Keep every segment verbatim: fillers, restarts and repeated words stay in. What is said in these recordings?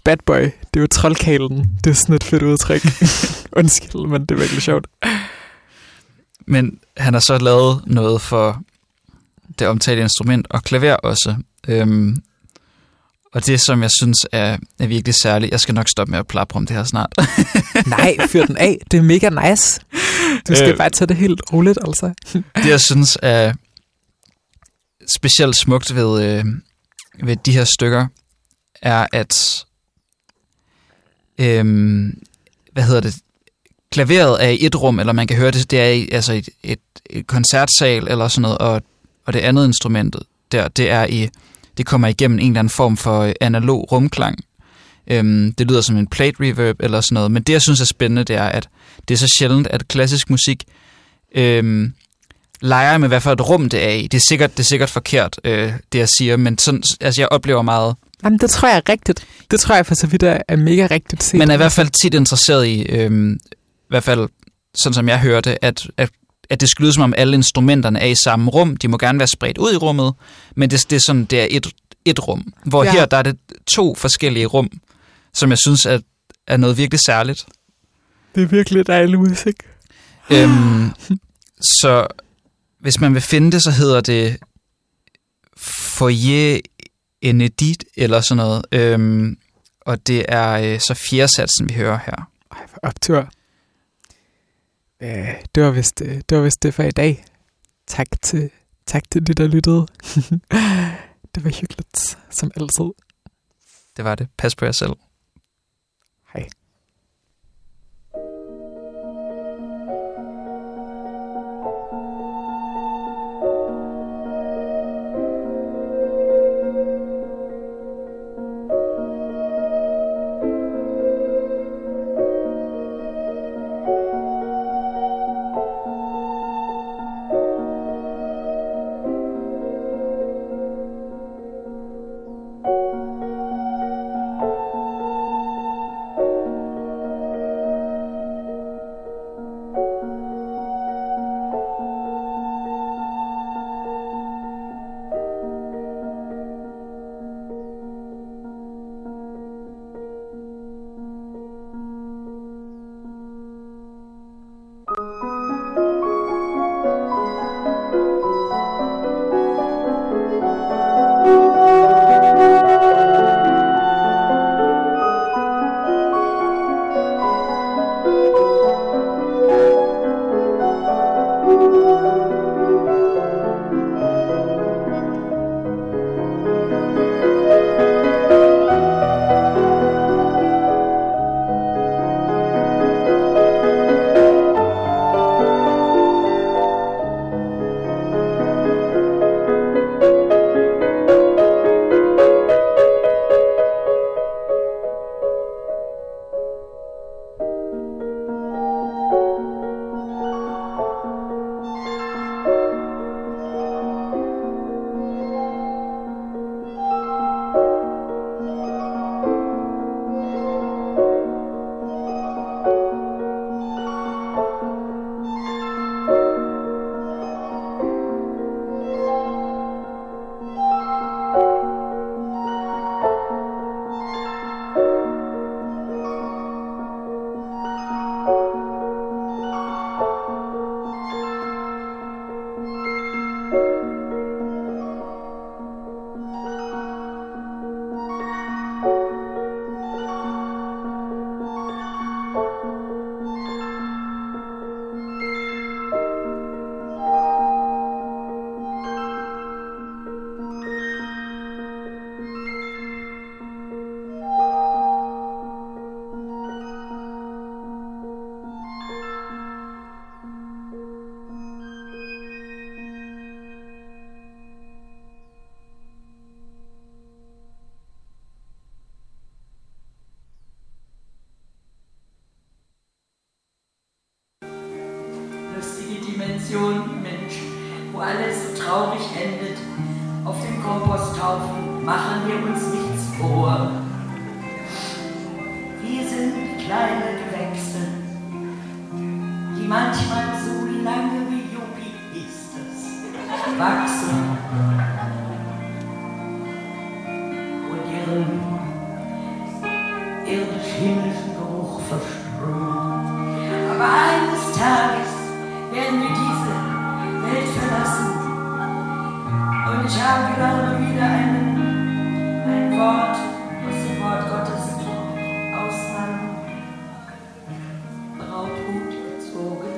bad boy. Det er jo troldkalen. Det er sådan et fedt udtryk. Undskyld, men det er virkelig sjovt. Men han har så lavet noget for det omtalte instrument og klaver også. Øhm, og det, som jeg synes er, er virkelig særligt. Jeg skal nok stoppe med at plapre om det her snart. Nej, fyr den af. Det er mega nice. Du skal øh, bare tage det helt roligt, altså. Det, jeg synes er specielt smukt ved, øh, ved de her stykker, er, at øh, hvad hedder det? Klaveret er i et rum, eller man kan høre det, det er i altså et, et, et koncertsal eller sådan noget, og, og det andet instrument der, det er i, det kommer igennem en eller anden form for analog rumklang. Øhm, det lyder som en plate reverb eller sådan noget, men det jeg synes er spændende, det er, at det er så sjældent, at klassisk musik øhm, leger med, hvad for et rum det er i. Det er sikkert, det er sikkert forkert, øh, det jeg siger, men sådan, altså jeg oplever meget. Jamen, det tror jeg er rigtigt. Det tror jeg for så vidt er, er mega rigtigt set. Men er i hvert fald tit interesseret i, øhm, i hvert fald sådan som jeg hørte, at, at, at det skulle lyde som om alle instrumenterne er i samme rum. De må gerne være spredt ud i rummet, men det, det er sådan, det er et, et rum. Hvor ja. Her, der er det to forskellige rum, som jeg synes er, er noget virkelig særligt. Det er virkelig dejlig musik. Øhm, så hvis man vil finde det, så hedder det Foyer Inédit eller sådan noget. Øhm, og det er øh, så fjerdesatsen, vi hører her. Ej, for optur. Øh, det var vist det, det var vist det for i dag. Tak til, tak til de, der lyttede. Det var hyggeligt, som altid. Det var det. Pas på jer selv. Hej. Dimension Mensch, wo alles so traurig endet. Auf dem Komposthaufen machen wir uns nichts vor. Wir sind kleine Gewächse, die manchmal so lange wie Jopi ist es, wachsen und ihren irdisch-himmlischen Geruch versprühen. Aber eines Tages werden wir diese Welt verlassen. Und ich habe gerade wieder einen, ein Wort aus dem Wort Gottes aus meinem Brauthut gezogen.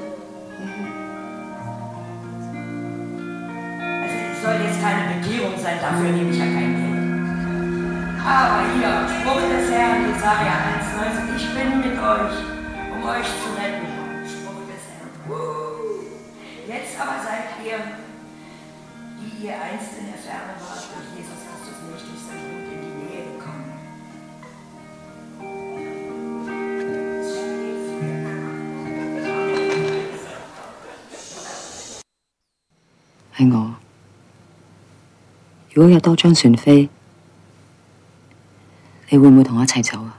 Also es soll jetzt keine Bekehrung sein, dafür nehme ich ja kein Geld. Aber hier, Spruch des Herrn, Jesaja eins neunzehn, ich bin mit euch, um euch zu retten. Spruch des Herrn. Jetzt aber seid ihr, die ihr einst in der Ferne wart, durch Jesus Christus nicht durch sein Blut in die Nähe gekommen. 係我。如果有多張船飛，你會唔會同我一齊走啊？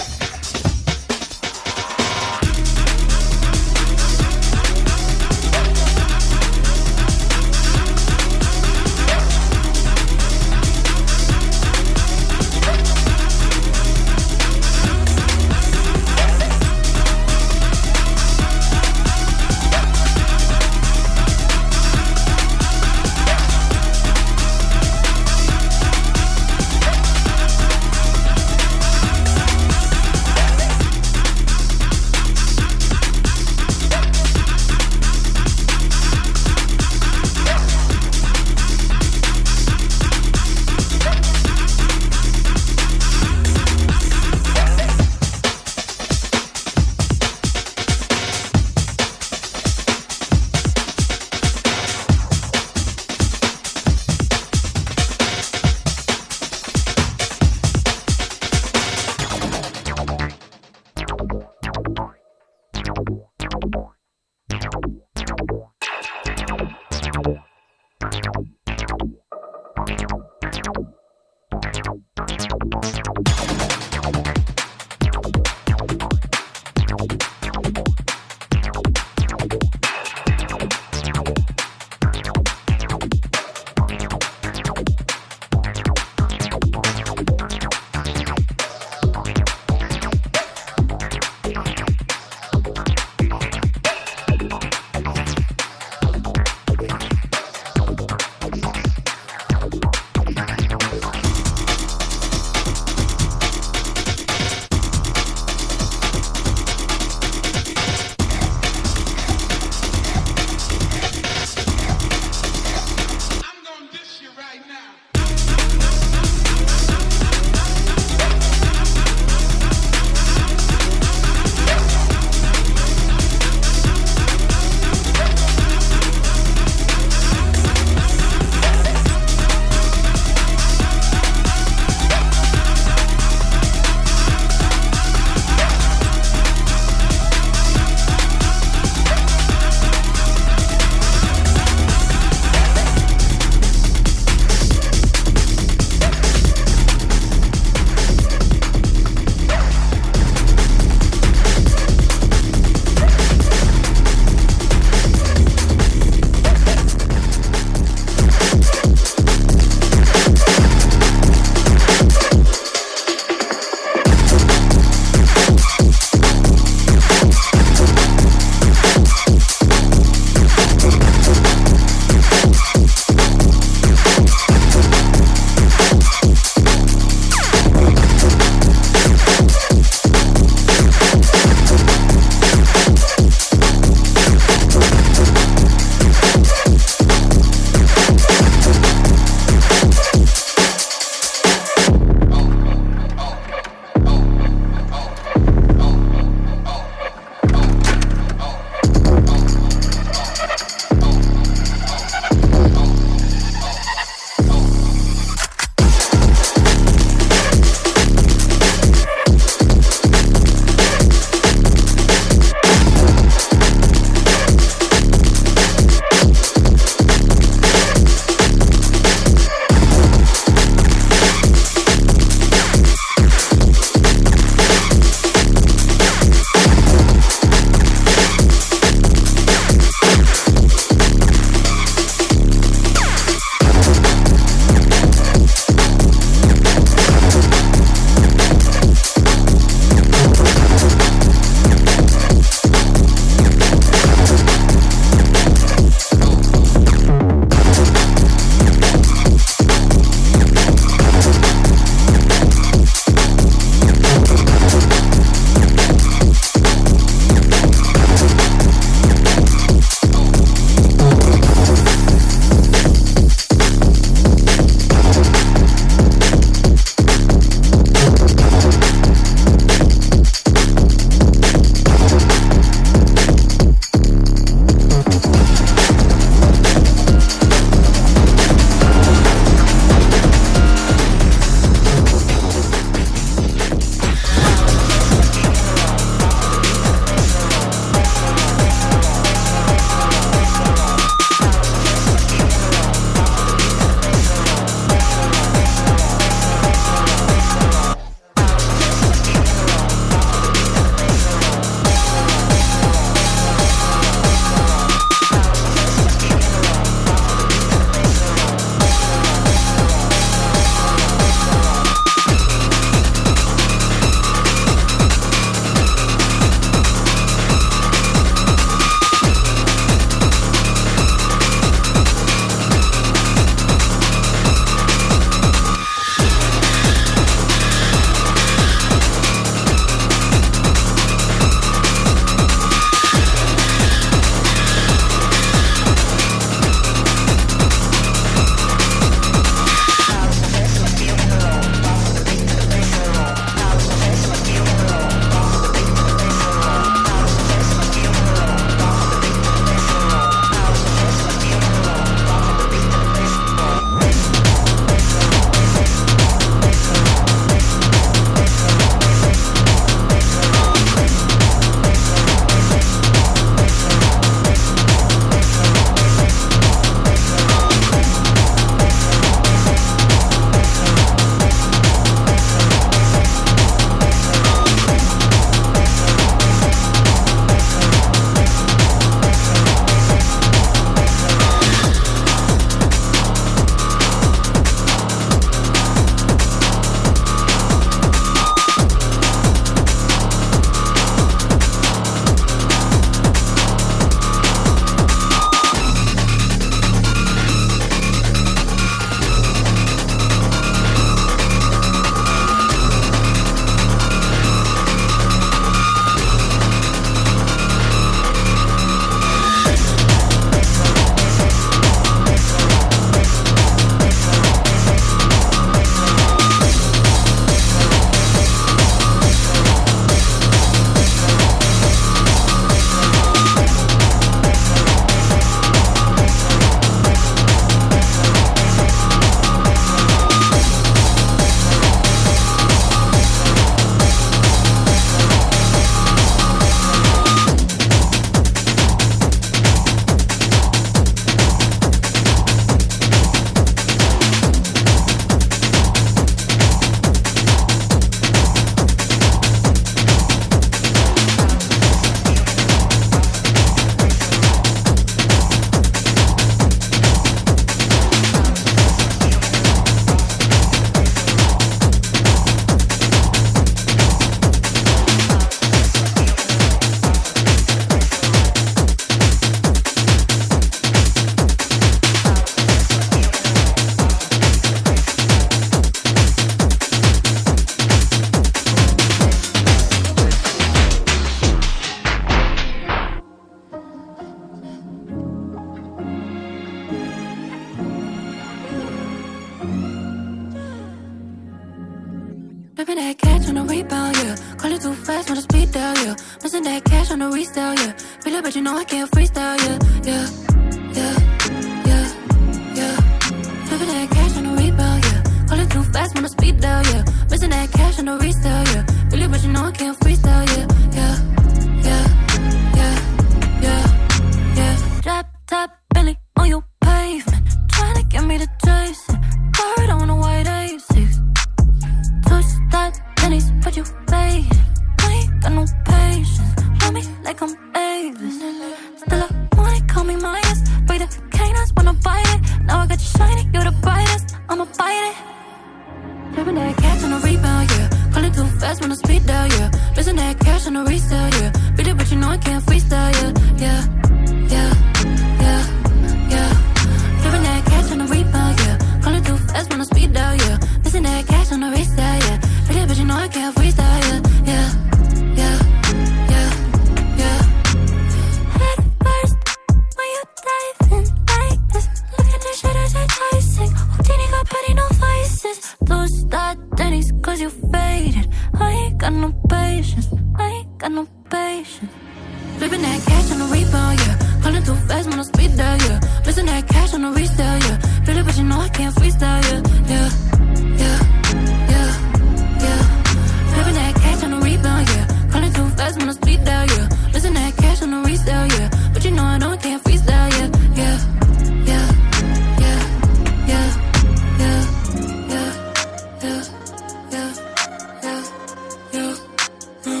Flipping that cash on the rebound, yeah. Call it too fast, wanna speed down, yeah. Missing that cash on the resale, yeah. Feel it, but you know I can't freestyle, yeah, yeah, yeah, yeah, yeah. Flipping that cash on the rebound, yeah. Call it too fast, wanna speed down, yeah. Missing that cash on the resale, yeah. Feel it, but you know I can't freestyle, yeah, yeah, yeah, yeah, yeah, yeah. Drop top Bentley on your pavement, trying to get me to chase it. Bird on a white A six. Touch that pennies, but you fade. I ain't got no patience. Love me like I'm Avis. Still I wanna call me Midas. Break the canines when I bite it. Now I got you shiny, you're the brightest. I'ma bite it. Flipping that cash on the rebound, yeah. Call it too fast when I speed down, yeah. Missing that cash on the resale, yeah. Beat it, but you know I can't freestyle, yeah, yeah, yeah, yeah, yeah. Flipping that cash on the rebound, yeah. Call it too fast when I speed down, yeah. Missing that cash on the resale, yeah. Beat it, but you know I can't freestyle, yeah, yeah, yeah, yeah, yeah. Head first when you dive in like this. Look at the shit as I chasing. Houdini got petty, no vices. Those that Denny's cause you faded. I ain't got no patience. I ain't got no patience. Flipping that cash on the rebound, yeah. Calling too fast when I speed down, yeah. Missing that cash on the resale, yeah. Feel it, but you know I can't freestyle, yeah, yeah, yeah, yeah, yeah. Flipping that cash on the rebound, yeah. Calling too fast when I speed down, yeah. Missing that cash on the resale, yeah. But you know I know I can't freestyle, yeah, yeah, yeah, yeah, yeah, yeah, yeah, yeah, yeah, yeah, yeah, yeah,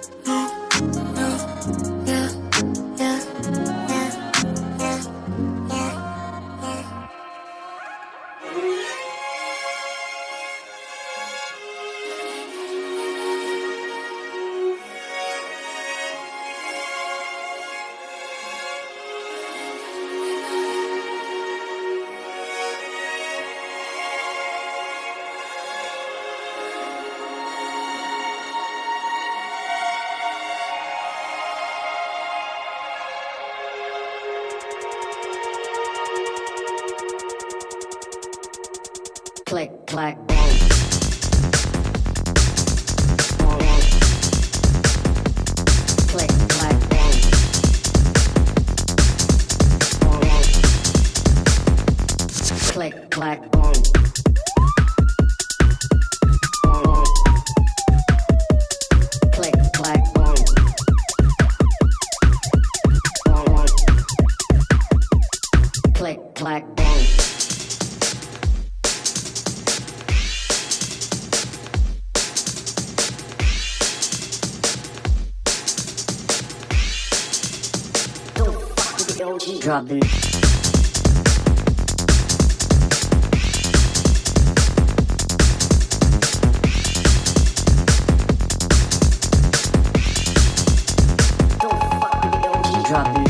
yeah, yeah, yeah, yeah. Click, clack, boom. Click, clack, boom. Click, clack, boom. Click, clack, boom. Click, clack, boom. Dropping. Don't fuck with the O G. Dropping.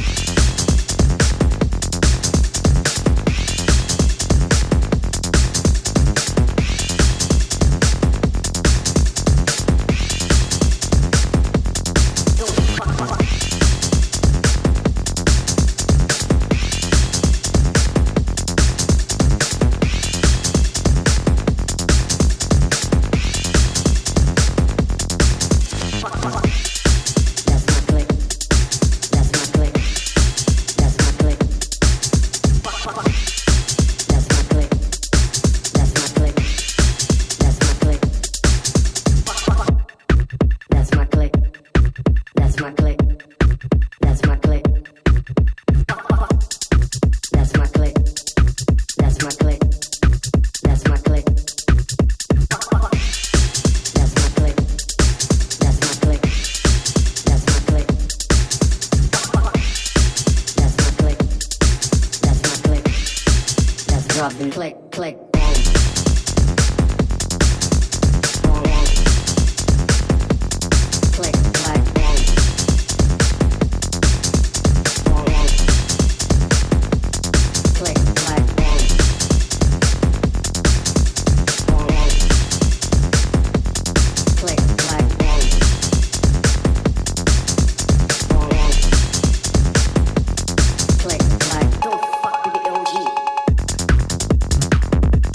Dropping. Click, click, boom. Click, clack, boom. Click, clack, boom. Click, clack, boom. Click, clack. Don't fuck with the O G.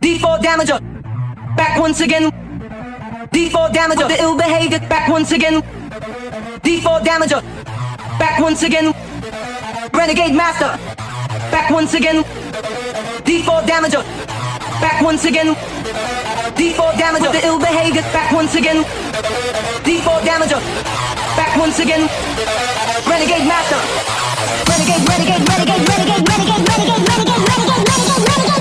D four damager. Back once again. D four damager. The ill behavior. Back once again. D four damager. Back once again. Renegade master. Back once again. D four damager. Back once again. D four damager. The ill behavior. Back once again. D four damager. Back once again. Renegade master. Renegade, renegade, renegade, renegade, renegade, renegade, renegade, renegade, renegade, renegade,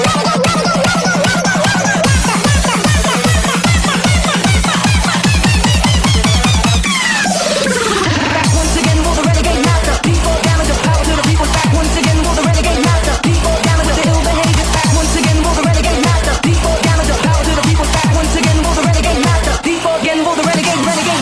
back once again, will the renegade master. D four damager, power to the people. Back once again, will the renegade master. D four damager, the ill behavior. Back once again, will the renegade master. D four damager, power to the people. Back once again, will the renegade master. D four again, will the renegade, renegade.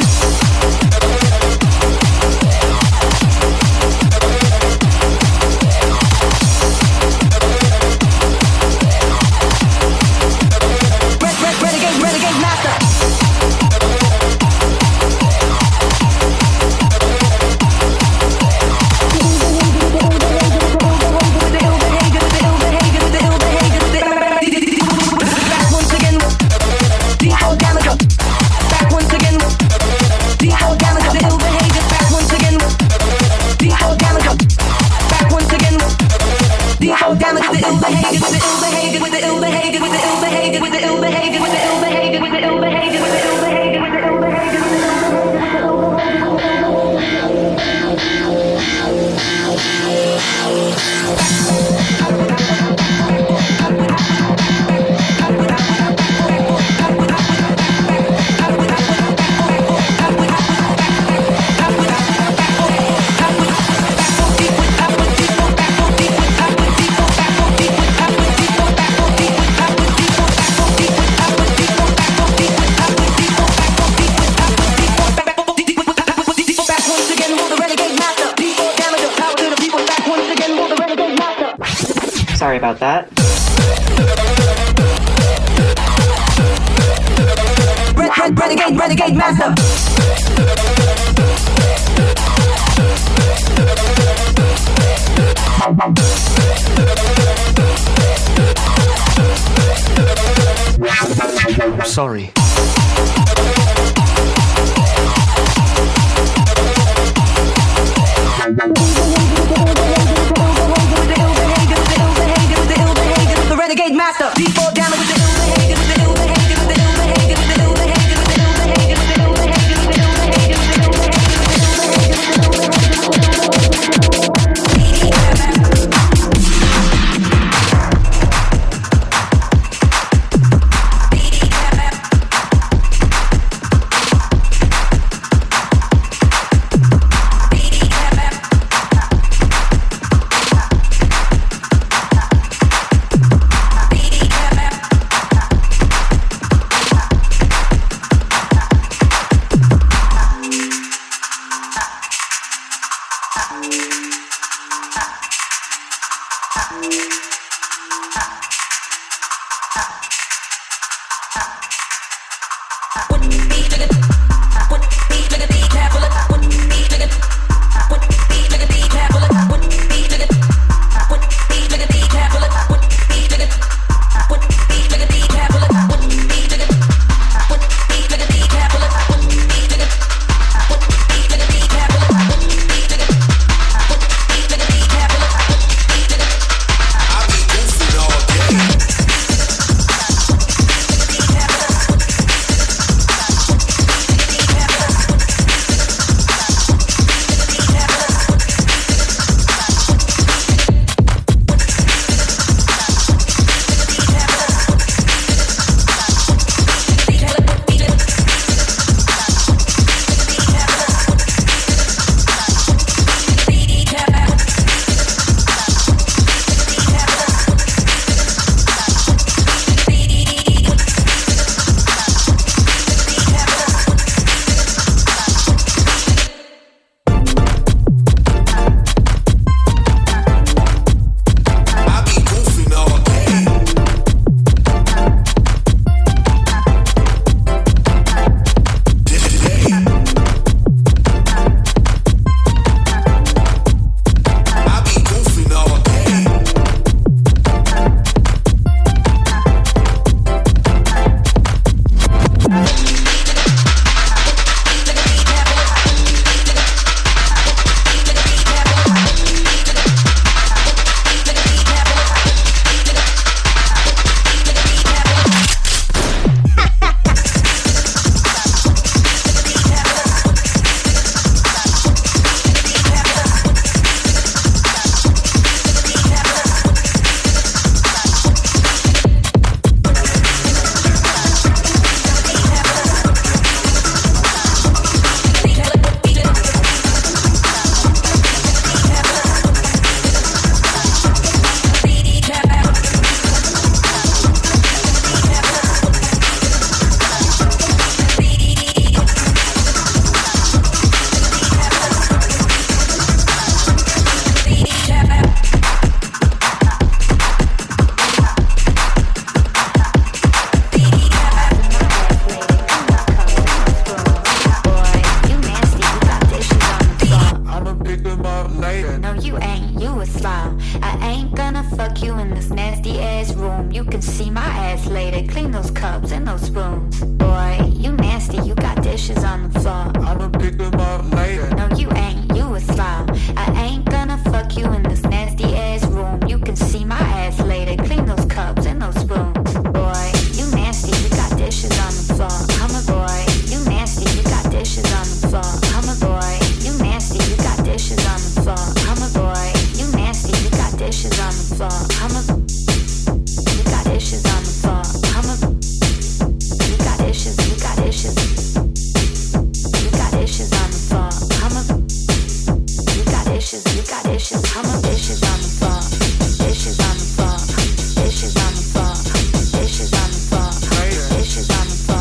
Sorry about that. Renegade, renegade master. Sorry. The renegade master. D four damage with the ill behavior, with the ill behavior, with the ill behavior, with the ill behavior, with the ill behavior, with the ill behavior, with the ill behavior, with the ill room. You can see my ass later. Clean those cups and those spoons. Boy, you nasty, you got dishes on the floor. I'ma pick them up later. No, you ain't, you a slob. I ain't gonna fuck you in the